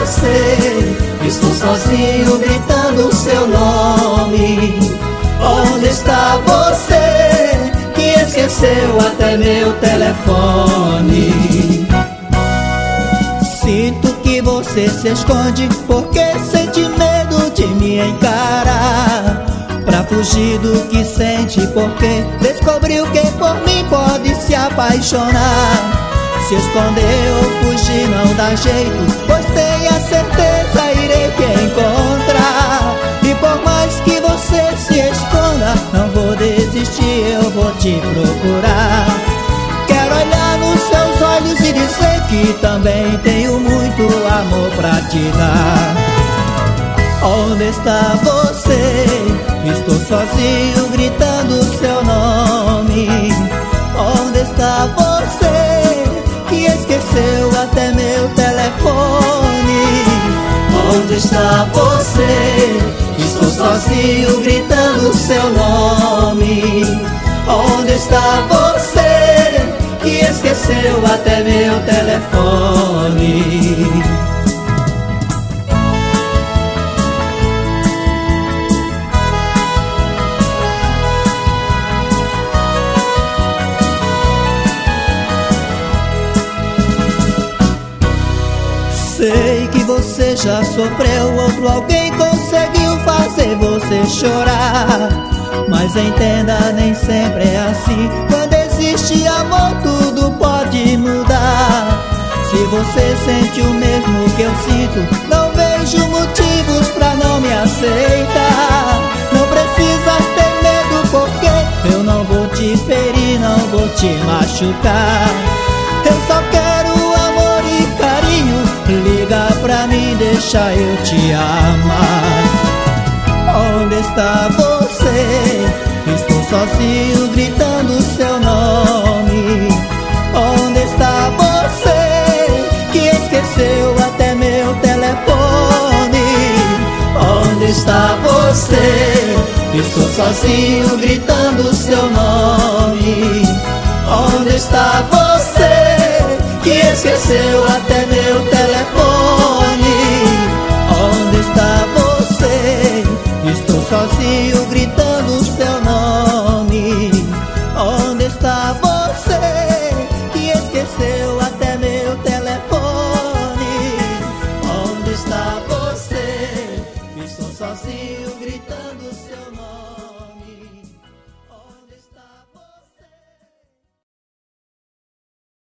você? Estou sozinho gritando o seu nome. Onde está você, que esqueceu até meu telefone? Sinto que você se esconde porque sente medo de me encarar. Pra fugir do que sente porque descobriu que por mim pode se apaixonar. Se esconder ou fugir não dá jeito, pois tenha certeza irei te encontrar. E por mais que você se esconda, não vou desistir, eu vou te procurar. Quero olhar nos seus olhos e dizer que também tenho muito amor pra te dar. Onde está você? Estou sozinho gritando o seu nome. Onde está você, que esqueceu até meu telefone? Onde está você? Estou sozinho gritando o seu nome. Onde está você, que esqueceu até meu telefone? Sei que você já sofreu, outro alguém conseguiu fazer você chorar. Mas entenda, nem sempre é assim. Quando existe amor, tudo pode mudar. Se você sente o mesmo que eu sinto, não vejo motivos pra não me aceitar. Não precisa ter medo, porque eu não vou te ferir, não vou te machucar. Eu só quero amor e carinho, liga pra mim, deixa eu te amar. Onde está você? Estou sozinho gritando o seu nome. Onde está você, que esqueceu até meu telefone? Onde está você? Estou sozinho gritando o seu nome. Onde está você, que esqueceu até meu telefone?